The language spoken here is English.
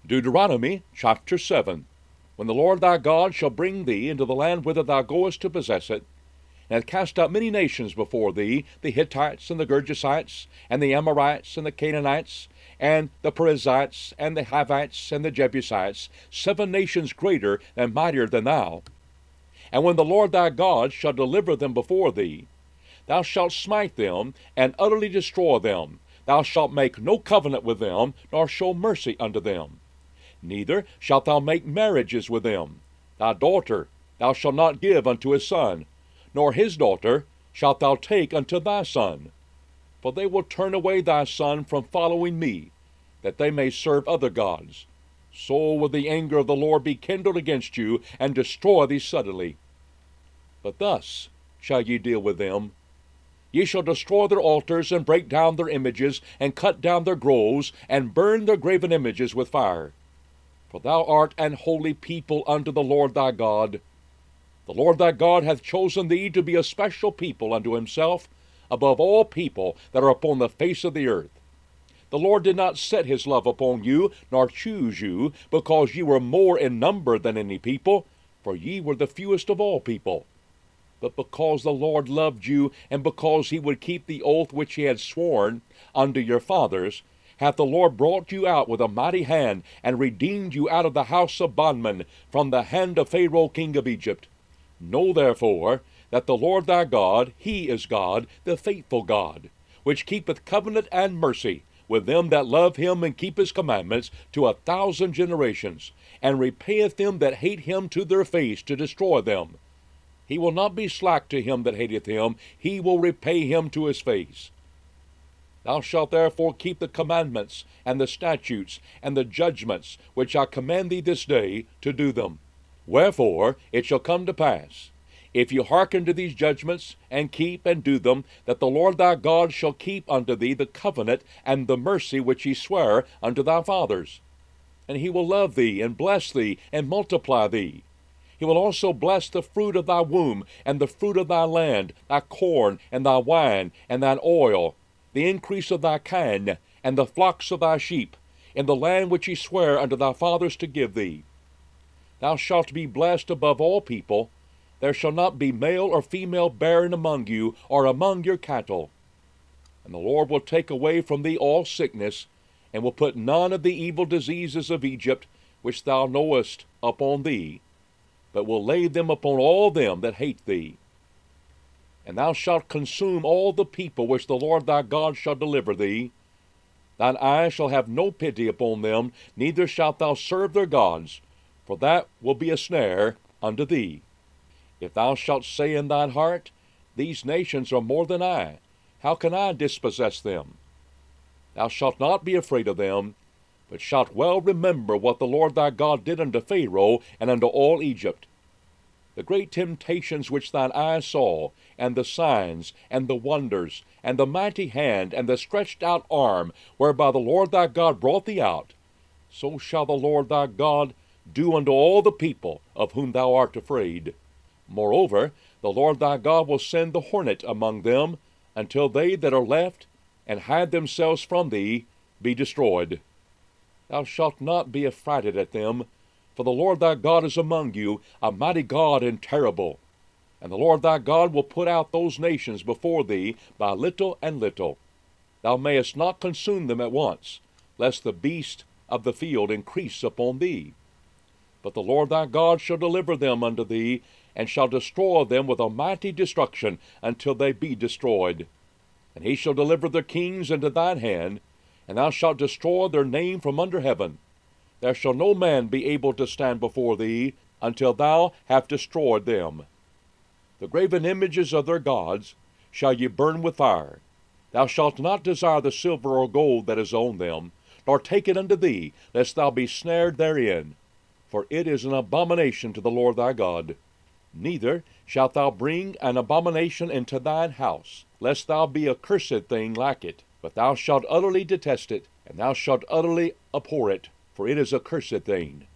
Deuteronomy chapter 7. When the Lord thy God shall bring thee into the land whither thou goest to possess it, and hath cast out many nations before thee, the Hittites, and the Girgashites, and the Amorites, and the Canaanites, and the Perizzites, and the Hivites, and the Jebusites, 7 nations greater and mightier than thou. And when the Lord thy God shall deliver them before thee, thou shalt smite them, and utterly destroy them. Thou shalt make no covenant with them, nor show mercy unto them. Neither shalt thou make marriages with them. Thy daughter thou shalt not give unto his son, nor his daughter shalt thou take unto thy son. For they will turn away thy son from following me, that they may serve other gods. So will the anger of the Lord be kindled against you, and destroy thee suddenly. But thus shall ye deal with them. Ye shall destroy their altars, and break down their images, and cut down their groves, and burn their graven images with fire. For thou art an holy people unto the Lord thy God. The Lord thy God hath chosen thee to be a special people unto himself, above all people that are upon the face of the earth. The Lord did not set his love upon you, nor choose you, because ye were more in number than any people, for ye were the fewest of all people. But because the Lord loved you, and because he would keep the oath which he had sworn unto your fathers, hath the Lord brought you out with a mighty hand, and redeemed you out of the house of bondmen, from the hand of Pharaoh king of Egypt. Know therefore that the Lord thy God, he is God, the faithful God, which keepeth covenant and mercy with them that love him and keep his commandments to 1,000 generations, and repayeth them that hate him to their face, to destroy them. He will not be slack to him that hateth him, he will repay him to his face. Thou shalt therefore keep the commandments, and the statutes, and the judgments, which I command thee this day, to do them. Wherefore it shall come to pass, if you hearken to these judgments, and keep and do them, that the Lord thy God shall keep unto thee the covenant and the mercy which he sware unto thy fathers. And he will love thee, and bless thee, and multiply thee. He will also bless the fruit of thy womb, and the fruit of thy land, thy corn, and thy wine, and thine oil, the increase of thy kine, and the flocks of thy sheep, in the land which he sware unto thy fathers to give thee. Thou shalt be blessed above all people. There shall not be male or female barren among you, or among your cattle. And the Lord will take away from thee all sickness, and will put none of the evil diseases of Egypt, which thou knowest, upon thee, but will lay them upon all them that hate thee. And thou shalt consume all the people which the Lord thy God shall deliver thee. Thine eye shall have no pity upon them, neither shalt thou serve their gods, for that will be a snare unto thee. If thou shalt say in thine heart, These nations are more than I, how can I dispossess them? Thou shalt not be afraid of them, but shalt well remember what the Lord thy God did unto Pharaoh and unto all Egypt. The great temptations which thine eyes saw, and the signs, and the wonders, and the mighty hand, and the stretched out arm, whereby the Lord thy God brought thee out, so shall the Lord thy God do unto all the people of whom thou art afraid. Moreover, the Lord thy God will send the hornet among them, until they that are left, and hide themselves from thee, be destroyed. Thou shalt not be affrighted at them, for the Lord thy God is among you, a mighty God and terrible. And the Lord thy God will put out those nations before thee by little and little. Thou mayest not consume them at once, lest the beast of the field increase upon thee. But the Lord thy God shall deliver them unto thee, and shall destroy them with a mighty destruction, until they be destroyed. And he shall deliver their kings into thine hand, and thou shalt destroy their name from under heaven. There shall no man be able to stand before thee, until thou have destroyed them. The graven images of their gods shall ye burn with fire. Thou shalt not desire the silver or gold that is on them, nor take it unto thee, lest thou be snared therein. For it is an abomination to the Lord thy God. Neither shalt thou bring an abomination into thine house, lest thou be a cursed thing like it. But thou shalt utterly detest it, and thou shalt utterly abhor it, for it is a cursed thing.